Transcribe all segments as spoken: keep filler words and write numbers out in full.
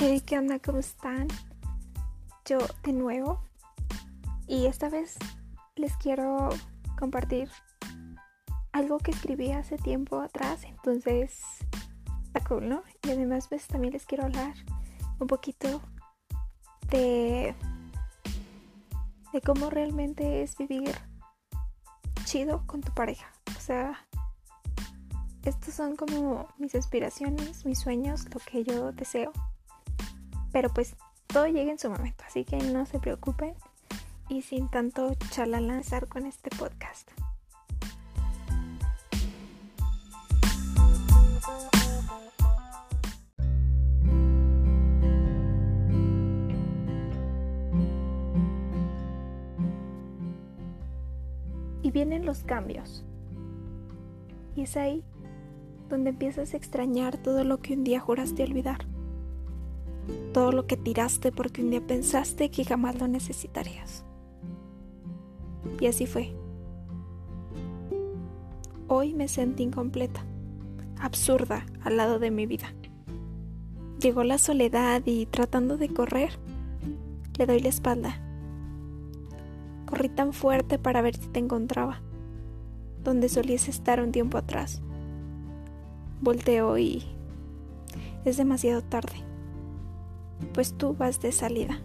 Hey, ¿qué onda? ¿Cómo están? Yo de nuevo. Y esta vez les quiero compartir algo que escribí hace tiempo atrás. Entonces, está cool, ¿no? Y además pues también les quiero hablar un poquito de, de cómo realmente es vivir chido con tu pareja. O sea, estos son como mis aspiraciones, mis sueños, lo que yo deseo. Pero pues todo llega en su momento, así que no se preocupen y sin tanto chalalanzar con este podcast. Y vienen los cambios. Y es ahí donde empiezas a extrañar todo lo que un día juraste olvidar. Todo lo que tiraste porque un día pensaste que jamás lo necesitarías. Y así fue. Hoy me sentí incompleta, absurda al lado de mi vida. Llegó la soledad y tratando de correr, le doy la espalda. Corrí tan fuerte para ver si te encontraba, donde solías estar un tiempo atrás. Volteo y es demasiado tarde. Pues tú vas de salida.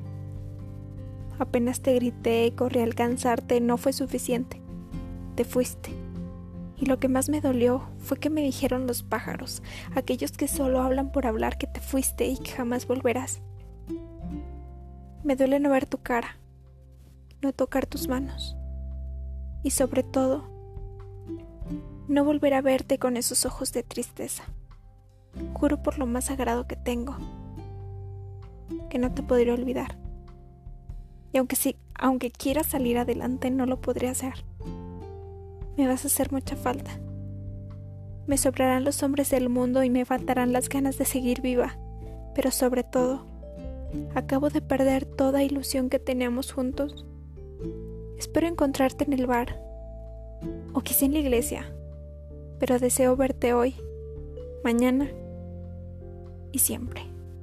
Apenas te grité, corrí a alcanzarte, no fue suficiente. Te fuiste. Y lo que más me dolió fue que me dijeron los pájaros, aquellos que solo hablan por hablar, que te fuiste y que jamás volverás. Me duele no ver tu cara, no tocar tus manos. Y sobre todo, no volver a verte con esos ojos de tristeza. Juro por lo más sagrado que tengo, que no te podré olvidar. Y aunque sí, aunque quiera salir adelante, no lo podré hacer. Me vas a hacer mucha falta. Me sobrarán los hombres del mundo y me faltarán las ganas de seguir viva. Pero sobre todo, acabo de perder toda ilusión que teníamos juntos. Espero encontrarte en el bar, o quizá en la iglesia, pero deseo verte hoy, mañana y siempre.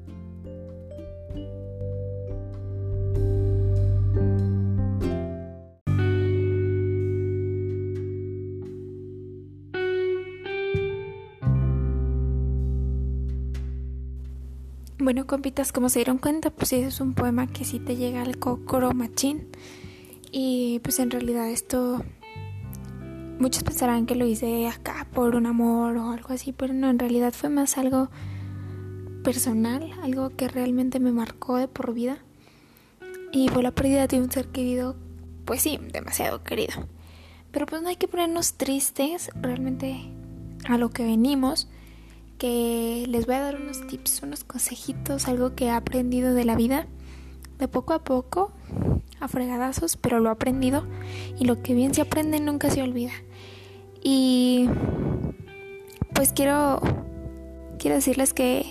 Bueno, compitas, como se dieron cuenta, pues ese es un poema que sí te llega al cocoro machín. Y pues en realidad esto, muchos pensarán que lo hice acá por un amor o algo así, pero no, en realidad fue más algo personal, algo que realmente me marcó de por vida. Y fue la pérdida de un ser querido, pues sí, demasiado querido. Pero pues no hay que ponernos tristes, realmente a lo que venimos, que les voy a dar unos tips, unos consejitos, algo que he aprendido de la vida, de poco a poco, a fregadazos, pero lo he aprendido, y lo que bien se aprende nunca se olvida. Y pues quiero quiero decirles que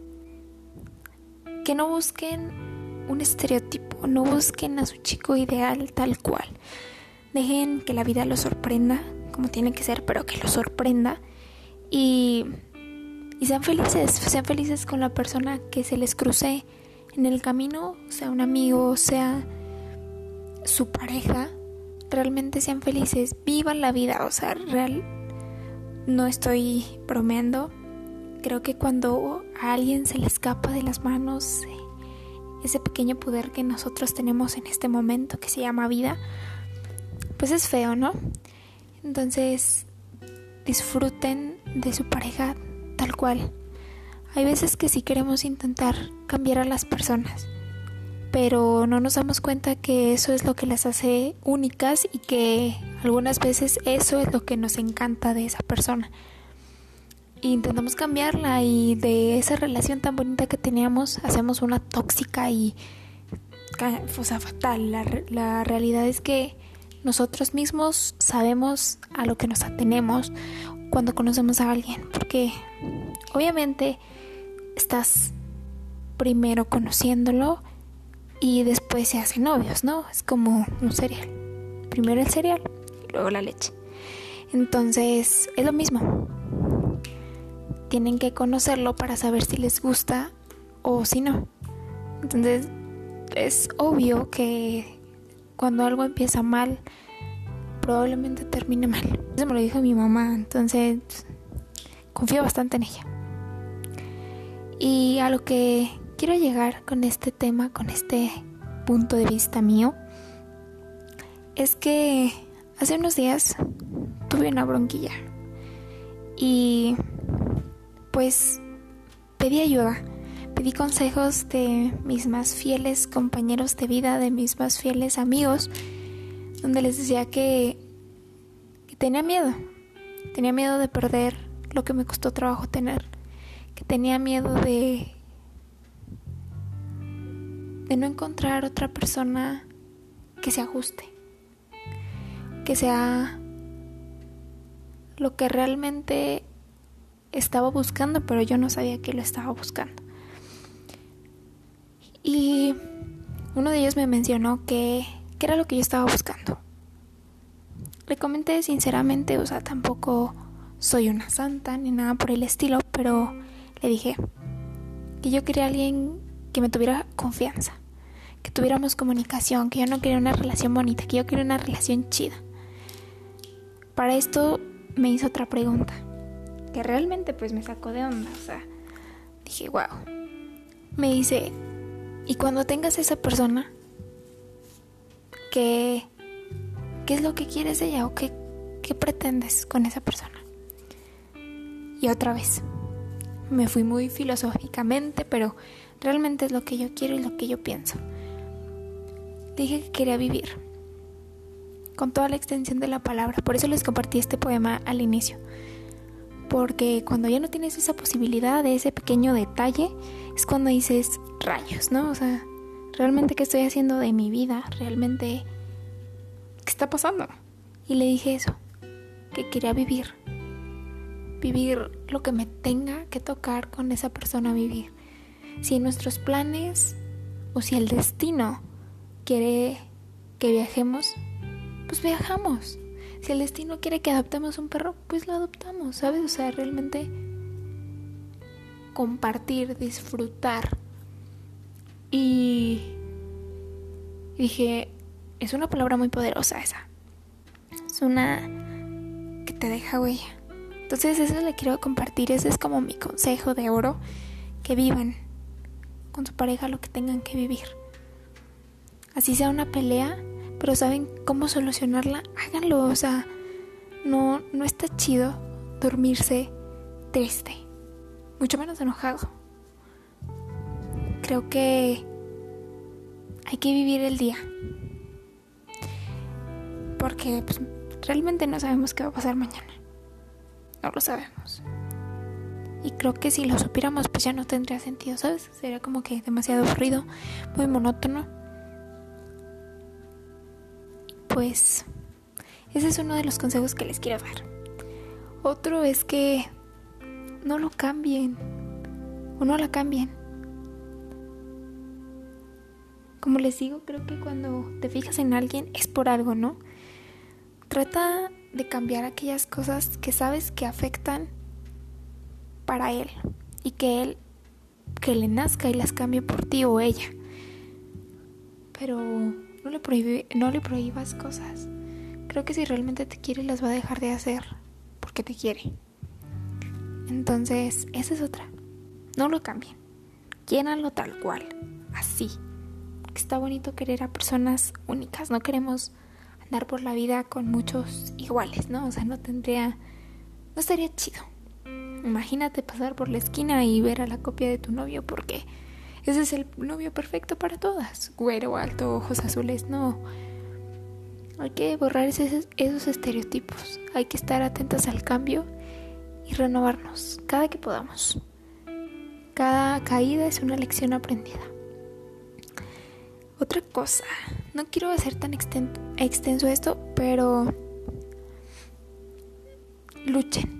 que no busquen un estereotipo, no busquen a su chico ideal tal cual. Dejen que la vida los sorprenda como tiene que ser, pero que los sorprenda y Y sean felices, sean felices con la persona que se les cruce en el camino, sea un amigo, sea su pareja. Realmente sean felices, vivan la vida, o sea, real, no estoy bromeando. Creo que cuando a alguien se le escapa de las manos ese pequeño poder que nosotros tenemos en este momento, que se llama vida, pues es feo, ¿no? Entonces, disfruten de su pareja tal cual. Hay veces que sí queremos intentar cambiar a las personas, pero no nos damos cuenta que eso es lo que las hace únicas y que algunas veces eso es lo que nos encanta de esa persona. E intentamos cambiarla y de esa relación tan bonita que teníamos hacemos una tóxica y, o sea, fatal. La, la realidad es que nosotros mismos sabemos a lo que nos atenemos cuando conocemos a alguien, porque obviamente estás primero conociéndolo y después se hacen novios, ¿no? Es como un cereal. Primero el cereal y luego la leche. Entonces es lo mismo. Tienen que conocerlo para saber si les gusta o si no. Entonces es obvio que cuando algo empieza mal, probablemente termine mal. Eso me lo dijo mi mamá, entonces confío bastante en ella. Y a lo que quiero llegar con este tema, con este punto de vista mío, es que hace unos días tuve una bronquilla y pues pedí ayuda, pedí consejos de mis más fieles compañeros de vida, de mis más fieles amigos, donde les decía que, que tenía miedo, tenía miedo de perder lo que me costó trabajo tener, que tenía miedo de, de no encontrar otra persona que se ajuste, que sea lo que realmente estaba buscando, pero yo no sabía que lo estaba buscando. Y uno de ellos me mencionó que, que era lo que yo estaba buscando. Le comenté sinceramente, o sea, tampoco soy una santa ni nada por el estilo, pero le dije que yo quería a alguien que me tuviera confianza, que tuviéramos comunicación, que yo no quería una relación bonita, que yo quería una relación chida. Para esto me hizo otra pregunta, que realmente pues me sacó de onda, o sea, dije, wow. Me dice, ¿y cuando tengas esa persona, qué, qué es lo que quieres de ella o qué, qué pretendes con esa persona? Y otra vez, me fui muy filosóficamente, pero realmente es lo que yo quiero y lo que yo pienso. Dije que quería vivir, con toda la extensión de la palabra. Por eso les compartí este poema al inicio. Porque cuando ya no tienes esa posibilidad de ese pequeño detalle, es cuando dices, rayos, ¿no? O sea, ¿realmente qué estoy haciendo de mi vida? ¿Realmente qué está pasando? Y le dije eso, que quería vivir. Vivir lo que me tenga que tocar con esa persona vivir. Si en nuestros planes o si el destino quiere que viajemos, pues viajamos. Si el destino quiere que adoptemos un perro, pues lo adoptamos, ¿sabes? O sea, realmente compartir, disfrutar. Y dije, es una palabra muy poderosa esa. Es una que te deja huella. Entonces eso le quiero compartir. Ese es como mi consejo de oro. Que vivan con su pareja lo que tengan que vivir. Así sea una pelea, pero saben cómo solucionarla, háganlo. O sea, no, no está chido dormirse triste, mucho menos enojado. Creo que hay que vivir el día, porque pues, realmente no sabemos qué va a pasar mañana. No lo sabemos. Y creo que si lo supiéramos, pues ya no tendría sentido, ¿sabes? Sería como que demasiado aburrido, muy monótono. Pues ese es uno de los consejos que les quiero dar. Otro es que no lo cambien o no la cambien. Como les digo, creo que cuando te fijas en alguien es por algo, ¿no? Trata de cambiar aquellas cosas que sabes que afectan para él y que él que le nazca y las cambie por ti o ella. Pero no le prohíbe, no le prohíbas cosas. Creo que si realmente te quiere las va a dejar de hacer porque te quiere. Entonces, esa es otra. No lo cambien. Llénalo tal cual, así. Está bonito querer a personas únicas. No queremos andar por la vida con muchos iguales, ¿no? O sea, no tendría, no estaría chido. Imagínate pasar por la esquina y ver a la copia de tu novio, porque ese es el novio perfecto para todas. Güero, alto, ojos azules, no. Hay que borrar esos, esos estereotipos. Hay que estar atentos al cambio y renovarnos cada que podamos. Cada caída es una lección aprendida. Otra cosa, no quiero hacer tan exten- extenso esto, pero luchen.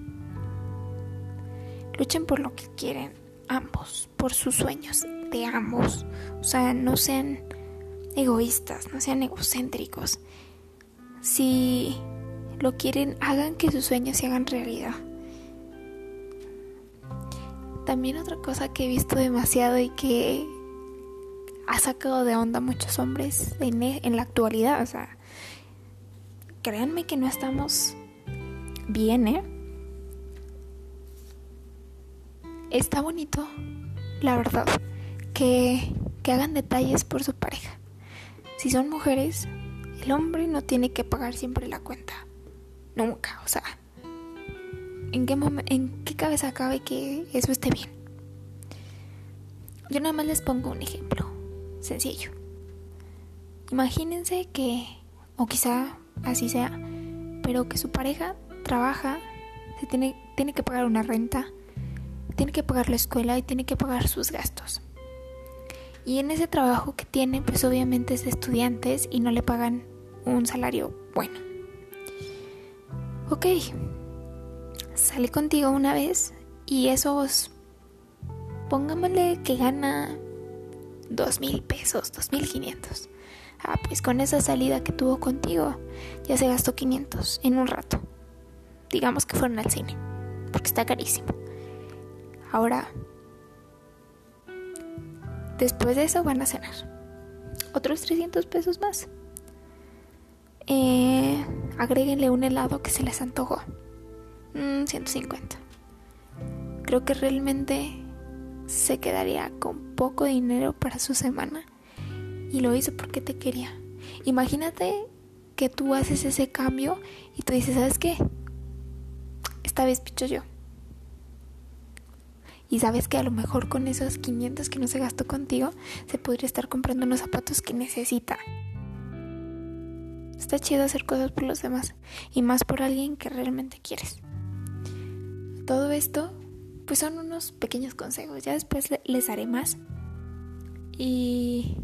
Luchen por lo que quieren ambos, por sus sueños de ambos. O sea, no sean egoístas, no sean egocéntricos. Si lo quieren, hagan que sus sueños se hagan realidad. también otra cosa que he visto demasiado y que ha sacado de onda a muchos hombres en, en la actualidad, o sea, créanme que no estamos bien, ¿eh? Está bonito, la verdad, que, que hagan detalles por su pareja. Si son mujeres, el hombre no tiene que pagar siempre la cuenta. Nunca, o sea, ¿en qué, mom- en qué cabeza cabe que eso esté bien? Yo nada más les pongo un ejemplo sencillo. Imagínense que, o quizá así sea, pero que su pareja trabaja, se tiene, tiene que pagar una renta, tiene que pagar la escuela y tiene que pagar sus gastos. Y en ese trabajo que tiene, pues obviamente es de estudiantes y no le pagan un salario bueno. Ok, sale contigo una vez y esos, pongámosle que gana dos mil pesos, dos mil quinientos. Ah, pues con esa salida que tuvo contigo, ya se gastó quinientos en un rato. Digamos que fueron al cine, porque está carísimo. Ahora, después de eso van a cenar. Otros trescientos pesos más. Eh, agréguenle un helado que se les antojó. Mm, ciento cincuenta. Creo que realmente se quedaría con poco dinero para su semana. Y lo hizo porque te quería. Imagínate que tú haces ese cambio y tú dices, ¿sabes qué? Esta vez picho yo. Y sabes que a lo mejor con esos quinientos que no se gastó contigo, se podría estar comprando unos zapatos que necesita. Está chido hacer cosas por los demás, y más por alguien que realmente quieres. Todo esto, pues son unos pequeños consejos. Ya después les haré más. Y,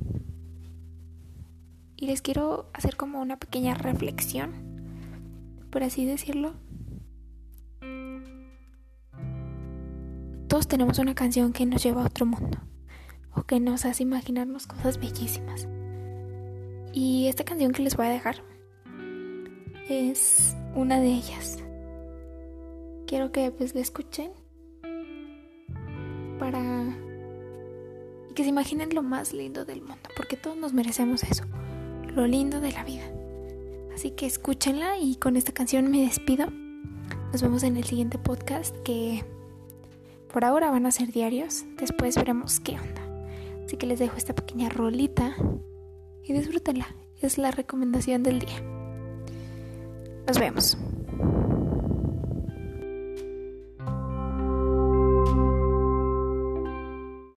y les quiero hacer como una pequeña reflexión, por así decirlo. Todos tenemos una canción que nos lleva a otro mundo, o que nos hace imaginarnos cosas bellísimas. Y esta canción que les voy a dejar es una de ellas. Quiero que pues la escuchen para y que se imaginen lo más lindo del mundo, porque todos nos merecemos eso, lo lindo de la vida. Así que escúchenla y con esta canción me despido. Nos vemos en el siguiente podcast, que por ahora van a ser diarios. Después veremos qué onda. Así que les dejo esta pequeña rolita y disfrútenla. Es la recomendación del día. Nos vemos.